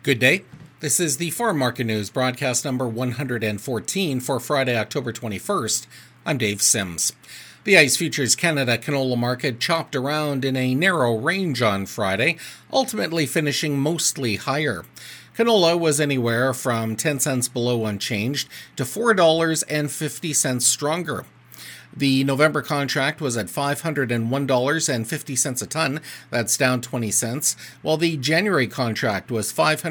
Good day. This is the Farm Market News broadcast number 114 for Friday, October 21st. I'm Dave Sims. The ICE Futures Canada canola market chopped around in a narrow range on Friday, ultimately finishing mostly higher. Canola was anywhere from 10 cents below unchanged to $4.50 stronger. The November contract was at $501.50 a ton, that's down 20 cents, while the January contract was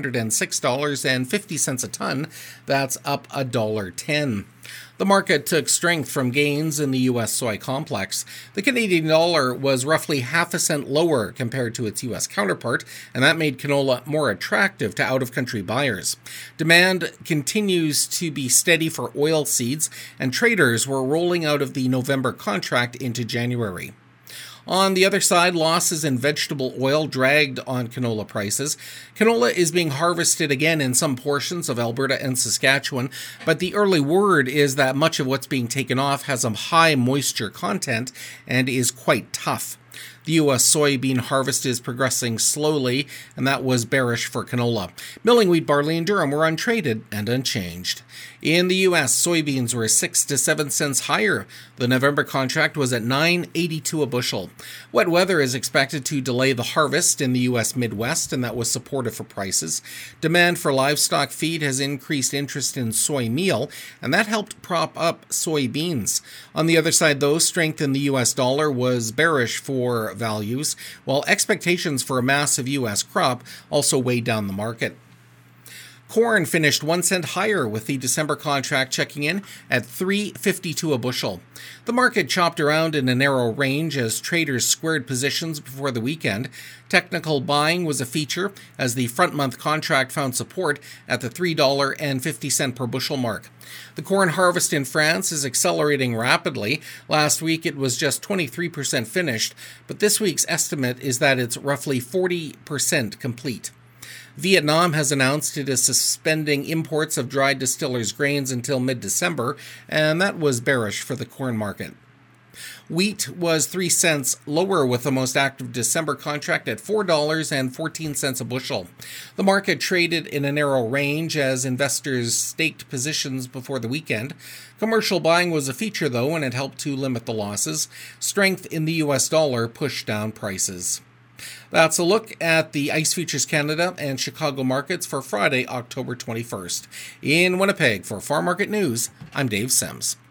$506.50 a ton, that's up $1.10. The market took strength from gains in the U.S. soy complex. The Canadian dollar was roughly half a cent lower compared to its U.S. counterpart, and that made canola more attractive to out-of-country buyers. Demand continues to be steady for oil seeds, and traders were rolling out of the November contract into January. On the other side, losses in vegetable oil dragged on canola prices. Canola is being harvested again in some portions of Alberta and Saskatchewan, but the early word is that much of what's being taken off has a high moisture content and is quite tough. The U.S. soybean harvest is progressing slowly, and that was bearish for canola. Milling wheat, barley, and durum were untraded and unchanged. In the U.S., soybeans were 6 to 7 cents higher. The November contract was at $9.82 a bushel. Wet weather is expected to delay the harvest in the U.S. Midwest, and that was supportive for prices. Demand for livestock feed has increased interest in soy meal, and that helped prop up soybeans. On the other side, though, strength in the U.S. dollar was bearish for values, while expectations for a massive U.S. crop also weighed down the market. Corn finished 1 cent higher, with the December contract checking in at $3.52 a bushel. The market chopped around in a narrow range as traders squared positions before the weekend. Technical buying was a feature as the front-month contract found support at the $3.50 per bushel mark. The corn harvest in France is accelerating rapidly. Last week it was just 23% finished, but this week's estimate is that it's roughly 40% complete. Vietnam has announced it is suspending imports of dried distillers' grains until mid-December, and that was bearish for the corn market. Wheat was 3 cents lower, with the most active December contract at $4.14 a bushel. The market traded in a narrow range as investors staked positions before the weekend. Commercial buying was a feature, though, and it helped to limit the losses. Strength in the U.S. dollar pushed down prices. That's a look at the ICE Futures Canada and Chicago markets for Friday, October 21st. In Winnipeg, for Farm Market News, I'm Dave Sims.